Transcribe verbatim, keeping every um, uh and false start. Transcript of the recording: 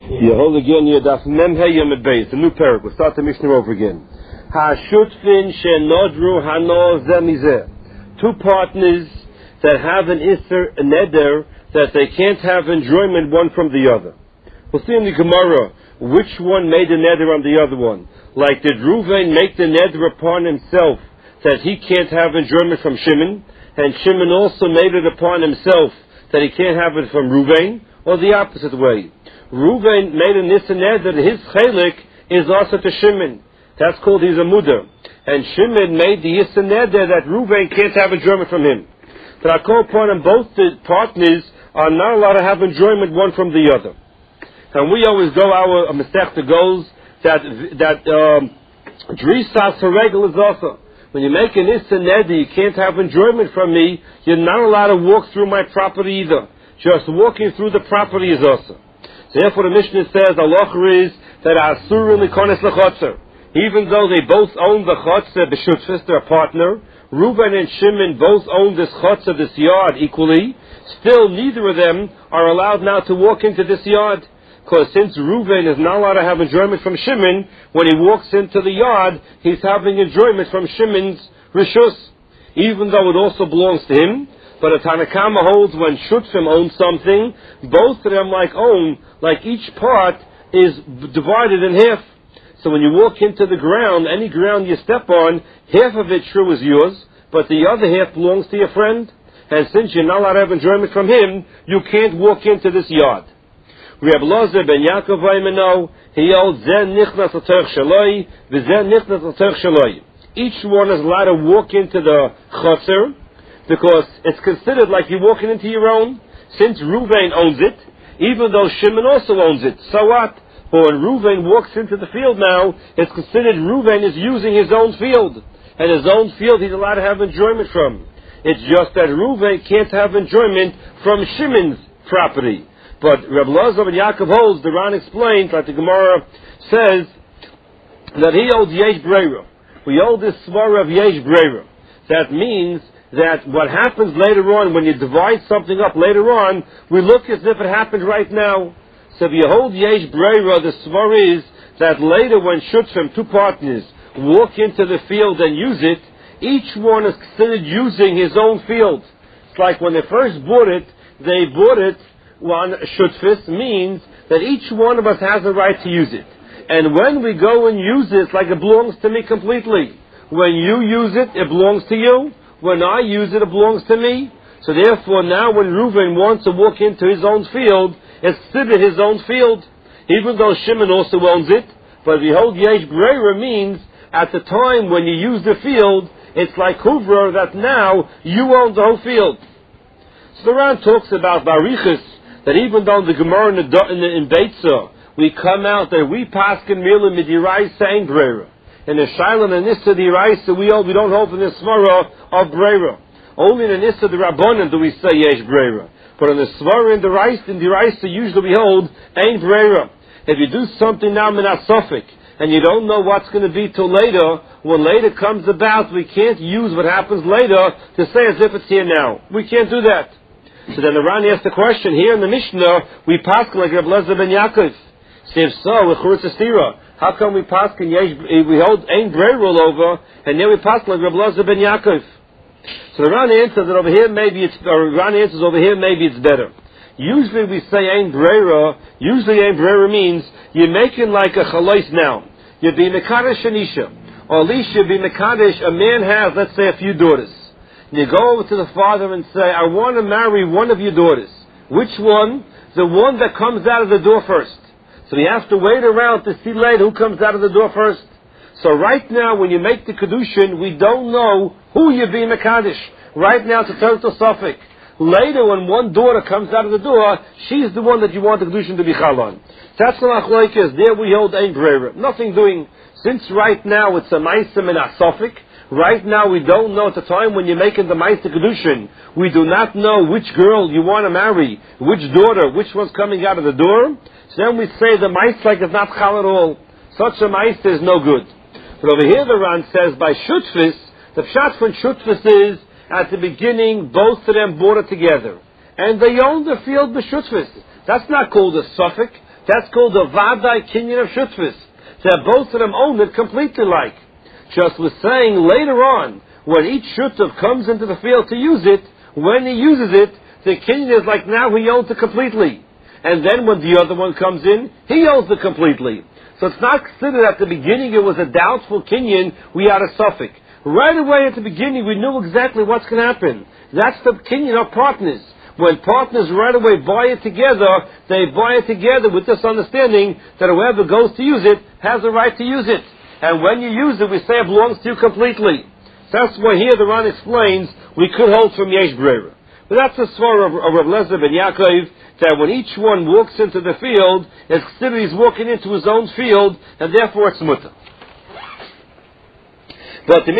You hold again, you daf mem hey yom beis, the new parak. We'll start the Mishnah over again. Ha-shutfin she-nodru hano zemizeh. Two partners that have an isser, a neder, that they can't have enjoyment one from the other. We'll see in the Gemara which one made the neder on the other one. Like, did Reuven make the neder upon himself that he can't have enjoyment from Shimon, and Shimon also made it upon himself that he can't have it from Reuven, or the opposite way? Reuven made a neder that his chelik is also to Shimon. That's called his amudah. And Shimon made the yisr neder that Reuven can't have enjoyment from him. But I call upon them, both the partners are not allowed to have enjoyment one from the other. And we always go, our Masechta goes that that um, Drisas Haregel is also. When you make an Issa Neder, you can't have enjoyment from me, you're not allowed to walk through my property either. Just walking through the property is also. Therefore the Mishnah says, Allah is that Asur and Likonis Lechotzer. Even though they both own the Chotzer, B'shutfis, their partner, Reuven and Shimon both own this Chotzer, this yard, equally, still neither of them are allowed now to walk into this yard. Because since Reuven is not allowed to have enjoyment from Shimon, when he walks into the yard, he's having enjoyment from Shimon's Rishus, even though it also belongs to him. But a Tanakama holds when Shutfim owns something, both of them like own, like each part is divided in half. So when you walk into the ground, any ground you step on, half of it true is yours, but the other half belongs to your friend. And since you're not allowed to have enjoyment from him, you can't walk into this yard. Reb Lozer ben Yaakov Vaimeno, he holds Zen Nichnas L'Torch Shaloi, V'Zen Nichnas L'Torch Shaloi. Each one is allowed to walk into the Chotzer, because it's considered like you're walking into your own. Since Reuven owns it, even though Shimon also owns it, so what? But when Reuven walks into the field now, it's considered Reuven is using his own field. And his own field he's allowed to have enjoyment from. It's just that Reuven can't have enjoyment from Shimon's property. But Reb Lozer ben Yaakov holds, the Ran explains, like the Gemara says, that he holds Yesh Breira. We hold this svara of Yesh Breira. That means that what happens later on, when you divide something up later on, we look as if it happened right now. So if you hold Yesh Breira, the svara is that later when Shutfim, two partners, walk into the field and use it, each one is considered using his own field. It's like when they first bought it, they bought it, one Shutfis means that each one of us has a right to use it. And when we go and use it, it's like it belongs to me completely. When you use it, it belongs to you. When I use it, it belongs to me. So therefore now when Reuven wants to walk into his own field, it's considered his own field. Even though Shimon also owns it. But the whole Yesh Breira means at the time when you use the field, it's like Huvra that now you own the whole field. So the Ran talks about Barichas, that even though the Gemara in, the, in, the, in Beitzah, we come out that we paskin merely midiraisa ain't breira. In the Shaila and Nissa the Iraisa, we hold, we don't hold in the Svara of breira. Only in the Nissa the Rabbanan do we say yesh breira. But in the Svara and the Iraisa, in the Iraisa usually we hold ain't breira. If you do something now minat sofik, and you don't know what's going to be till later, when later comes about, we can't use what happens later to say as if it's here now. We can't do that. So then the Ran asked the question, here in the Mishnah, we pass like Reb Lozer ben Yaakov. So if so, with Churutz Estira, how come we pass, we hold Ein Breira all over, and then we pass like Reb Lozer ben Yaakov? So the Ran answers that over here maybe it's, or Ran answers over here maybe it's better. Usually we say Ein Breira, usually Ein Breira means you're making like a chalais now. You'd be Mekadesh Anisha, or at least you'd be Mekadesh, a man has, let's say, a few daughters. You go over to the father and say, I want to marry one of your daughters. Which one? The one that comes out of the door first. So you have to wait around to see later who comes out of the door first. So right now, when you make the Kedushin, we don't know who you're being Mekadesh. Right now, it's a total suffix. Later, when one daughter comes out of the door, she's the one that you want the Kedushin to be Chalon. That's the Machlokes. There we hold Ein Breira. Nothing doing. Since right now, it's a Maisim and a suffix. Right now we don't know at the time when you're making the Meister Kedushin. We do not know which girl you want to marry, which daughter, which one's coming out of the door. So then we say the Meister like is not Chal at all. Such a Meister is no good. But over here the Ran says by Shutfis, the Pshat from Shutfis is at the beginning both of them bought it together. And they own the field by Shutfis. That's not called a suffix. That's called the Vadai Kinyan of Shutfis. That both of them own it completely like. Just was saying later on, when each Shutuf comes into the field to use it, when he uses it, the Kinyan is like now he owns it completely. And then when the other one comes in, he owns it completely. So it's not considered at the beginning it was a doubtful Kinyan, we had a suffix. Right away at the beginning we knew exactly what's going to happen. That's the Kinyan of partners. When partners right away buy it together, they buy it together with this understanding that whoever goes to use it has the right to use it. And when you use it, we say it belongs to you completely. So that's why here the Ran explains we could hold from Yesh Breira. But that's the svara of, of Rav Lezer ben Yaakov, that when each one walks into the field, it's considered he's walking into his own field, and therefore it's mutter. But the